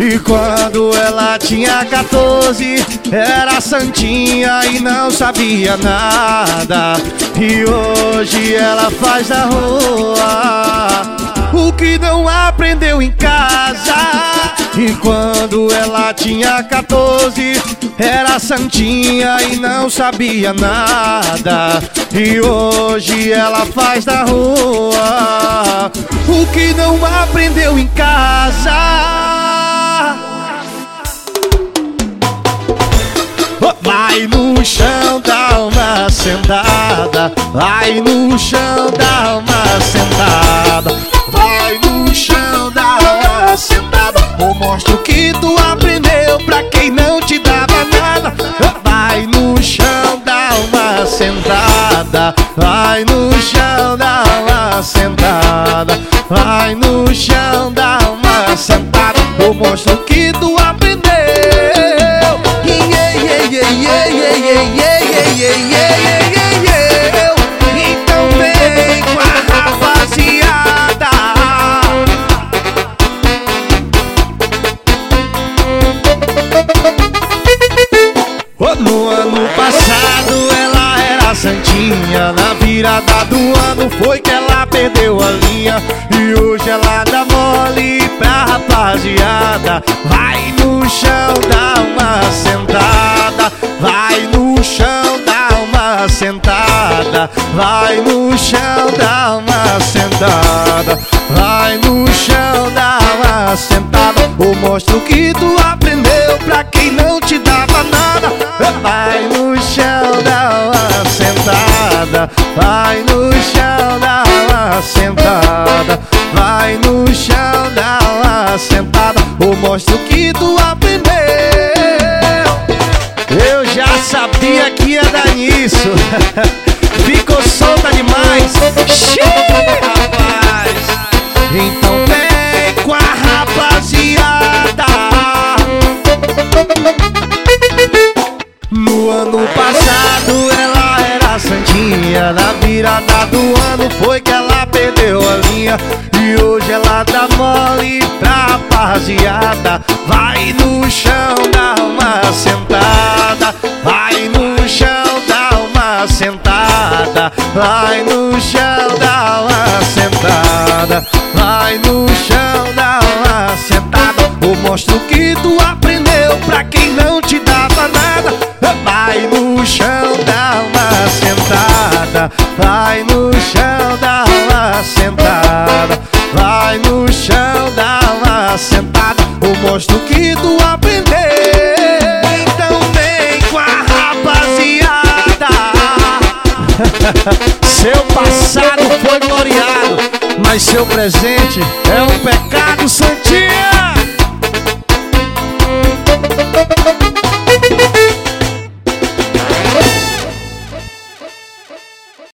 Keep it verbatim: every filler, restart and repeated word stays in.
E quando ela tinha quatorze, era santinha e não sabia nada. E hoje ela faz na rua o que não aprendeu em casa. E quando ela tinha quatorze, era santinha e não sabia nada. E hoje ela faz na rua o que não aprendeu em casa. Vai no chão, dá uma sentada. Vai no chão, dá uma sentada. Vai no chão, dá uma sentada. Ou mostra o que tu aprendeu pra quem não te dava nada. Vai no chão, dá uma sentada. Vai no chão, dá uma sentada. Vai no chão, dá uma sentada. Ou mostra o que tu aprendeu. Então vem com a rapaziada. No ano passado ela era santinha. Na virada do ano foi que ela perdeu a linha. E hoje ela dá mole pra rapaziada. Vai no chão, dá uma sentada. Vai no chão, dá uma sentada. Vai no chão, dá uma sentada. Vai no chão, dá uma sentada. Ou mostra o que tu aprendeu pra quem não te dava nada. Vai no chão, dá uma sentada. Vai no chão, dá uma sentada. Vai no chão, dá uma sentada. Ou mostra o que tu aprendeu. Eu já sabia que ia dar nisso. Ficou solta demais. Xiii, rapaz. Então vem com a rapaziada. No ano passado ela era santinha. Na virada do ano foi que ela perdeu a linha. E hoje ela dá mole pra rapaziada. Vai no chão, dá uma sentada. Vai no chão, dá uma sentada. Vai no chão, dá uma sentada. Vai no chão, dá uma sentada. Ou mostra o que tu aprendeu pra quem não te dava nada. Vai no chão, dá uma sentada. Vai no chão, dá uma sentada. Vai no chão, dá uma sentada. Ou mostra o que tu aprendeu. Então vem com a rapaziada. Seu passado foi gloriado, mas seu presente é um pecado, santinha.